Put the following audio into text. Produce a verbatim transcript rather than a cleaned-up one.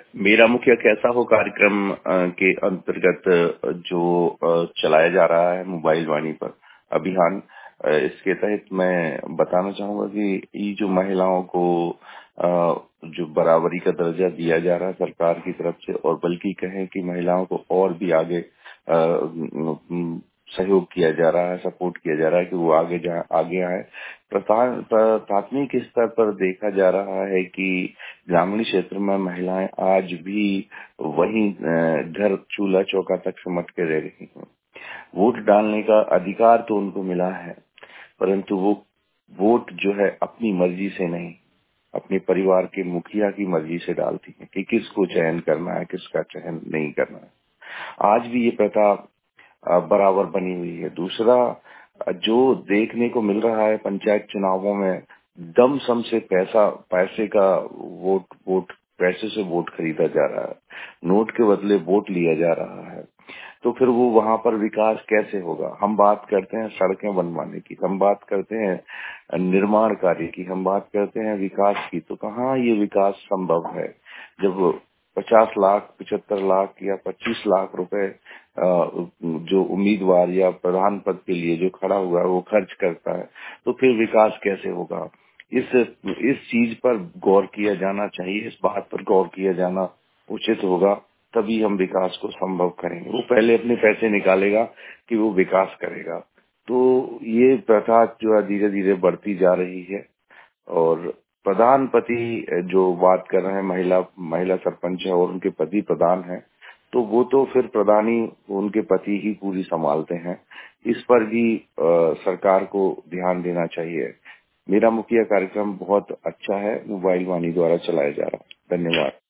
मेरा मुखिया कैसा हो कार्यक्रम अ, के अंतर्गत अ, जो अ, चलाया जा रहा है मोबाइल वाणी पर अभियान। अ, इसके तहत मैं बताना चाहूंगा कि ये जो महिलाओं को अ, जो बराबरी का दर्जा दिया जा रहा है सरकार की तरफ से, और बल्कि कहें कि महिलाओं को और भी आगे अ, म, सहयोग किया जा रहा है, सपोर्ट किया जा रहा है कि वो आगे जा आगे आए। प्रथा- प्रा- प्राथमिक स्तर पर देखा जा रहा है कि ग्रामीण क्षेत्र में महिलाएं आज भी वही अ, घर चूल्हा चौका तक सिमट के रह रही हैं। वोट डालने का अधिकार तो उनको मिला है, परंतु वो वोट जो है अपनी मर्जी से नहीं, अपने परिवार के मुखिया की मर्जी से डालती है कि किसको चयन करना है, किसका चयन नहीं करना है। आज भी ये प्रथा अ, बराबर बनी हुई है। दूसरा, अ, जो देखने को मिल रहा है पंचायत चुनावों में, दम सम से पैसा पैसे का वोट वोट पैसे से वोट खरीदा जा रहा है, नोट के बदले वोट लिया जा रहा है। तो फिर वो वहां पर विकास कैसे होगा? हम बात करते हैं सड़कें बनवाने की, हम बात करते हैं निर्माण कार्य की, हम बात करते हैं विकास की, तो कहाँ ये विकास संभव है जब पचास लाख पचहत्तर लाख या पच्चीस लाख रुपए अ, जो उम्मीदवार या प्रधान पद के लिए जो खड़ा हुआ है वो खर्च करता है, तो फिर विकास कैसे होगा? इस इस चीज पर गौर किया जाना चाहिए, इस बात पर गौर किया जाना उचित होगा। तभी हम विकास को संभव करेंगे। वो पहले अपने पैसे निकालेगा कि वो विकास करेगा। तो ये प्रथा जो है धीरे धीरे बढ़ती जा रही है। और प्रधान पति जो बात कर रहे हैं, महिला महिला सरपंच है और उनके पति प्रधान है, तो वो तो फिर प्रधानी उनके पति ही पूरी संभालते हैं। इस पर भी अ, सरकार को ध्यान देना चाहिए। मेरा मुखिया कार्यक्रम बहुत अच्छा है, मोबाइल वाणी द्वारा चलाया जा रहा है। धन्यवाद।